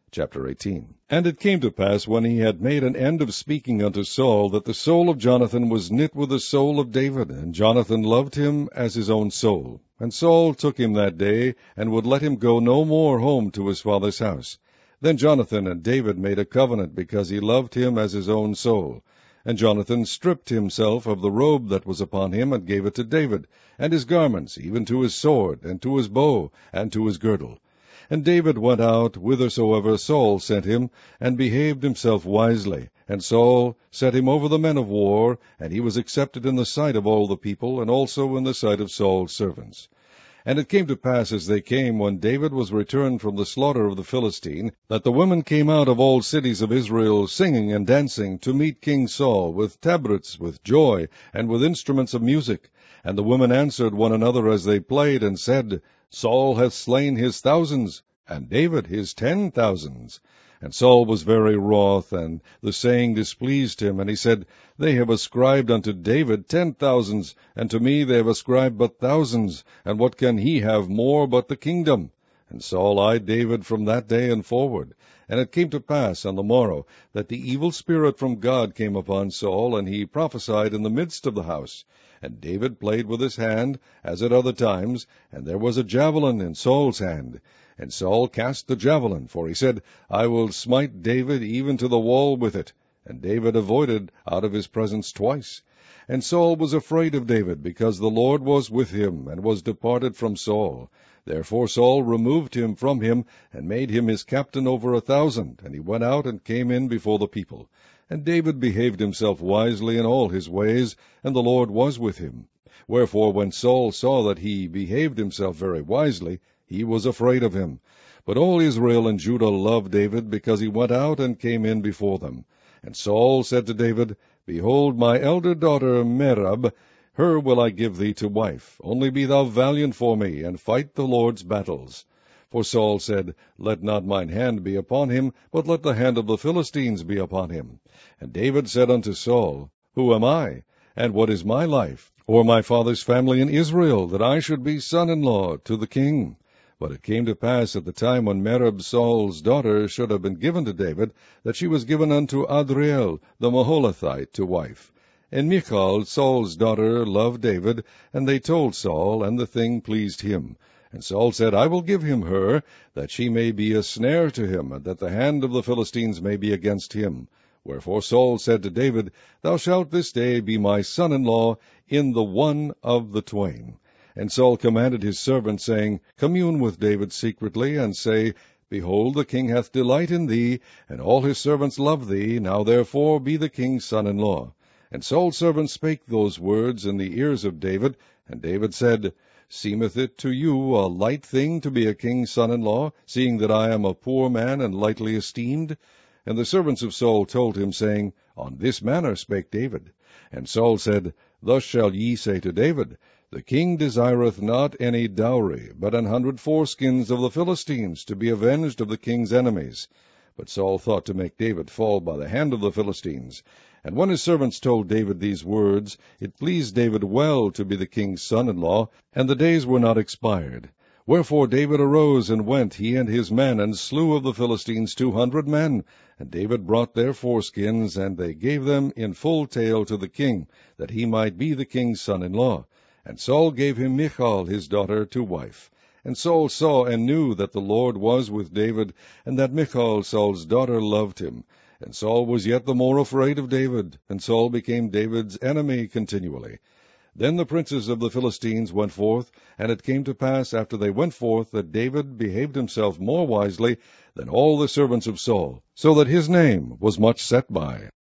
Chapter 18. And it came to pass, when he had made an end of speaking unto Saul, that the soul of Jonathan was knit with the soul of David, and Jonathan loved him as his own soul. And Saul took him that day, and would let him go no more home to his father's house. Then Jonathan and David made a covenant, because he loved him as his own soul. And Jonathan stripped himself of the robe that was upon him, and gave it to David, and his garments, even to his sword, and to his bow, and to his girdle. And David went out whithersoever Saul sent him, and behaved himself wisely. And Saul set him over the men of war, and he was accepted in the sight of all the people, and also in the sight of Saul's servants. And it came to pass, as they came, when David was returned from the slaughter of the Philistine, that the women came out of all cities of Israel, singing and dancing, to meet King Saul, with tabrets, with joy, and with instruments of music. And the women answered one another as they played, and said, Saul hath slain his thousands, and David his 10,000s. And Saul was very wroth, and the saying displeased him. And he said, They have ascribed unto David 10,000s, and to me they have ascribed but thousands. And what can he have more but the kingdom? And Saul eyed David from that day and forward. And it came to pass on the morrow, that the evil spirit from God came upon Saul, and he prophesied in the midst of the house. And David played with his hand, as at other times, and there was a javelin in Saul's hand. And Saul cast the javelin, for he said, I will smite David even to the wall with it. And David avoided out of his presence twice. And Saul was afraid of David, because the Lord was with him, and was departed from Saul. Therefore Saul removed him from him, and made him his captain over 1,000. And he went out and came in before the people. And David behaved himself wisely in all his ways, and the Lord was with him. Wherefore when Saul saw that he behaved himself very wisely, he was afraid of him. But all Israel and Judah loved David, because he went out and came in before them. And Saul said to David, Behold, my elder daughter Merab, her will I give thee to wife. Only be thou valiant for me, and fight the Lord's battles. For Saul said, Let not mine hand be upon him, but let the hand of the Philistines be upon him. And David said unto Saul, Who am I, and what is my life, or my father's family in Israel, that I should be son-in-law to the king? But it came to pass at the time when Merab Saul's daughter should have been given to David, that she was given unto Adriel the Maholathite to wife. And Michal, Saul's daughter, loved David, and they told Saul, and the thing pleased him. And Saul said, I will give him her, that she may be a snare to him, and that the hand of the Philistines may be against him. Wherefore Saul said to David, Thou shalt this day be my son-in-law in the one of the twain. And Saul commanded his servants, saying, Commune with David secretly, and say, Behold, the king hath delight in thee, and all his servants love thee. Now therefore be the king's son-in-law. And Saul's servants spake those words in the ears of David. And David said, Seemeth it to you a light thing to be a king's son-in-law, seeing that I am a poor man and lightly esteemed? And the servants of Saul told him, saying, On this manner spake David. And Saul said, Thus shall ye say to David, The king desireth not any dowry, but 100 foreskins of the Philistines, to be avenged of the king's enemies. But Saul thought to make David fall by the hand of the Philistines. And when his servants told David these words, it pleased David well to be the king's son-in-law, and the days were not expired. Wherefore David arose and went, he and his men, and slew of the Philistines 200 men. And David brought their foreskins, and they gave them in full tale to the king, that he might be the king's son-in-law. And Saul gave him Michal his daughter to wife. And Saul saw and knew that the Lord was with David, and that Michal Saul's daughter loved him. And Saul was yet the more afraid of David, and Saul became David's enemy continually. Then the princes of the Philistines went forth, and it came to pass after they went forth that David behaved himself more wisely than all the servants of Saul, so that his name was much set by.